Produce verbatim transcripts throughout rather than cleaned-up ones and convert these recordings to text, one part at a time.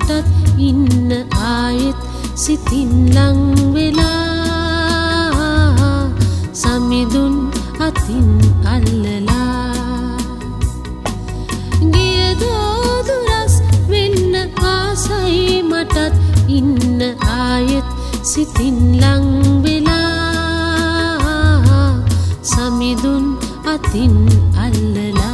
මටත් ඉන්න ආයෙත් සිතින් ලං වෙලා සමිඳුන් අතින් අල්ලලා ගියදෝ දුරස් වෙන්න ආසයි මටත් ඉන්න ආයෙත් සිතින් ලං වෙලා සමිඳුන් අතින් අල්ලලා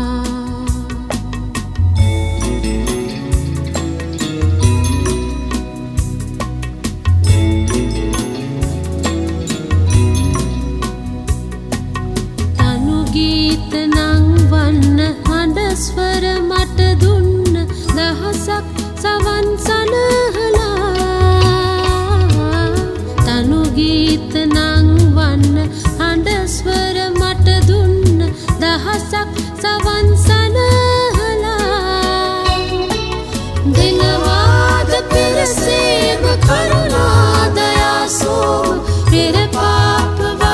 ගීත නංවන්න හඬ ස්වර මට දුන්න දහසක් සවන් සනහලා තනු ගීත නංවන්න හඬ ස්වර මට දුන්න දහසක් සවන් සනහලා දෙනවාද පෙරසේම කරුණා දයා සෝම පෙර පාප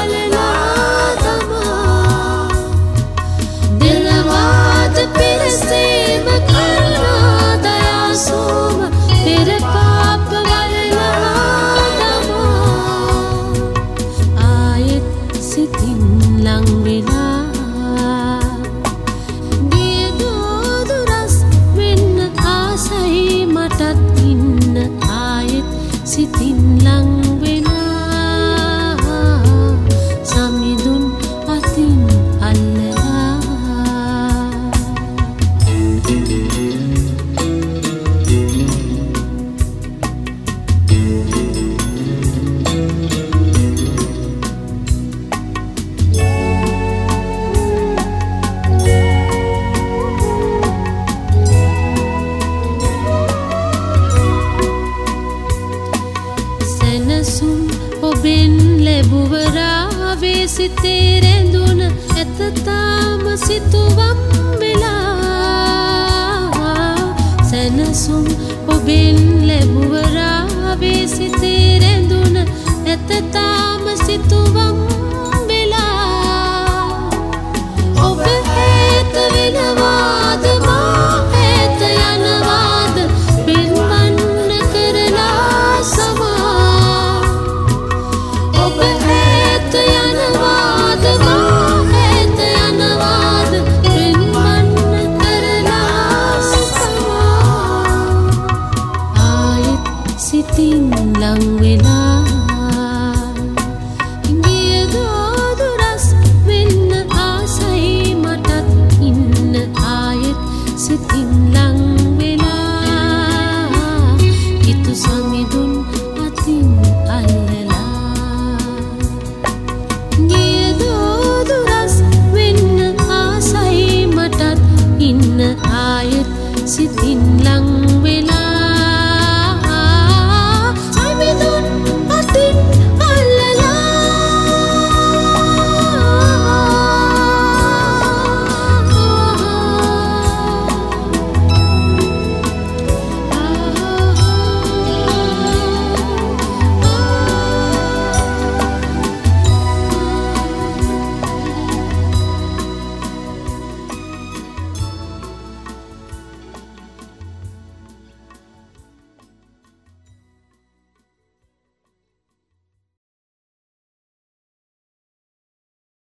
පෙරසේම කරුණා දයා සෝම පෙර පාප වලලා දමා ආයෙත් සිතින් ලං වෙලා ගියදෝ දුරස් වෙන්න ආසයි මටත් ඉන්න ආයෙත් සිතින් ලං වෙලා සමිඳුන් අතින් අල්ලලා සැනසුම් ඔබෙන් ලැබුවරාවේ සිතේ රැඳුන ඇත තාම සිතුවම් වෙලා සැනසුම් ඔබෙන් ලැබුවරාවේ සිතේ රැඳුන ඇත තාම සිතුවම්